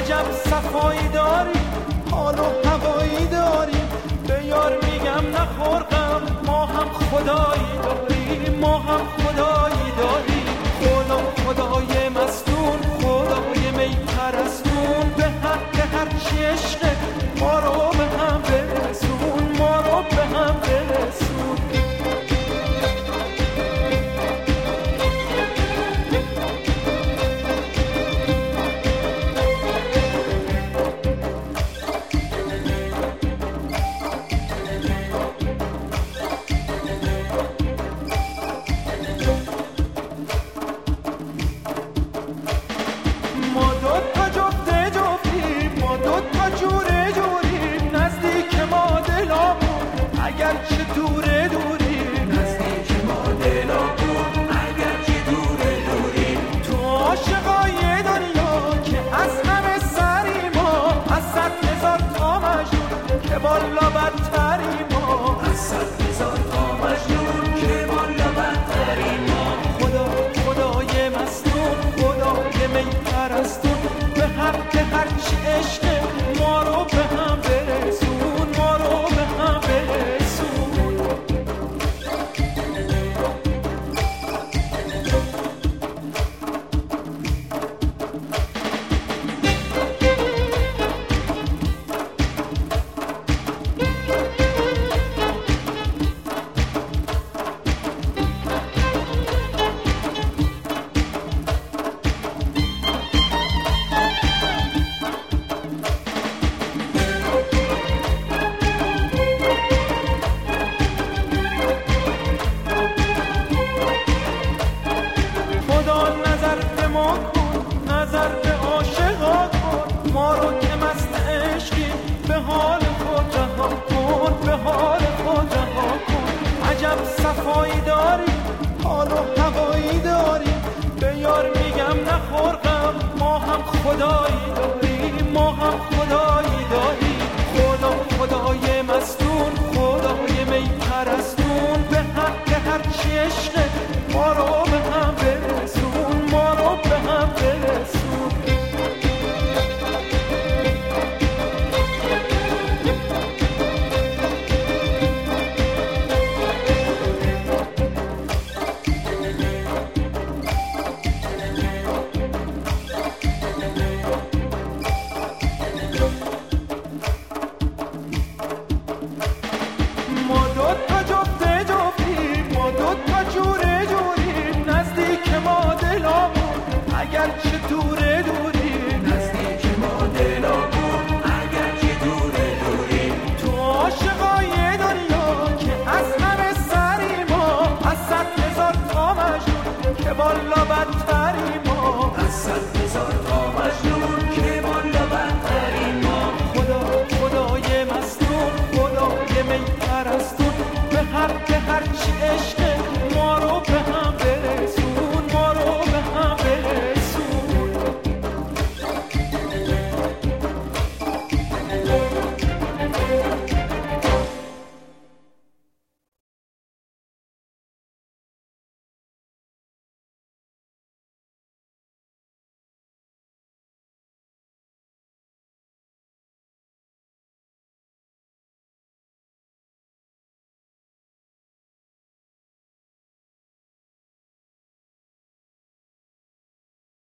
عجب صفایی داری، حال و هوایی داری، به یار میگم نخور غم، ما هم خدایی داری، ما هم خدایی داری. خدای مستون، خدای می پرستون، به حق هرچی عشقه ما رو به هم برسون، ما رو به هم برسون. والا بدتری ما، از 100,000 تا مجنون که والا بدتری ما. خدای مستون، خدای می پرستون، به حق هرچی عشقه ما رو به هم برسون، ما رو به هم برسون. صفایی داری، حال و هوایی داری، به یار میگم نخور غم، ما هم خدایی داری، ما هم خدایی